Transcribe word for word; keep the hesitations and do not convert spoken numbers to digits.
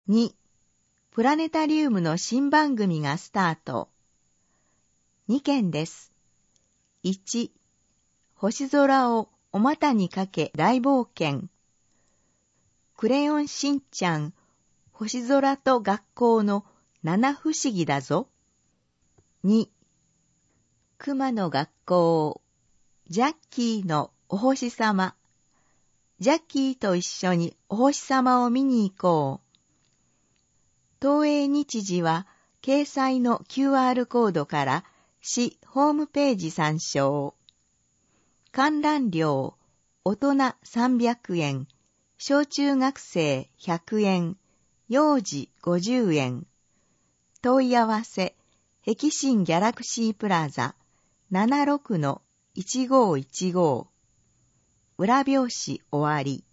に、プラネタリウムの新番組がスタート。にけんです。いち、星空をお股にかけ大冒険。クレヨンしんちゃん、星空と学校の七不思議だぞ。に、熊の学校、ジャッキーのお星様。ジャッキーと一緒にお星様を見に行こう。東映日時は掲載の キューアール コードから市ホームページ参照。観覧料、大人さんびゃくえん、小中学生ひゃくえん、幼児ごじゅうえん。問い合わせ、碧新ギャラクシープラザ ななじゅうろくのいちごーいちご。裏表紙終わり。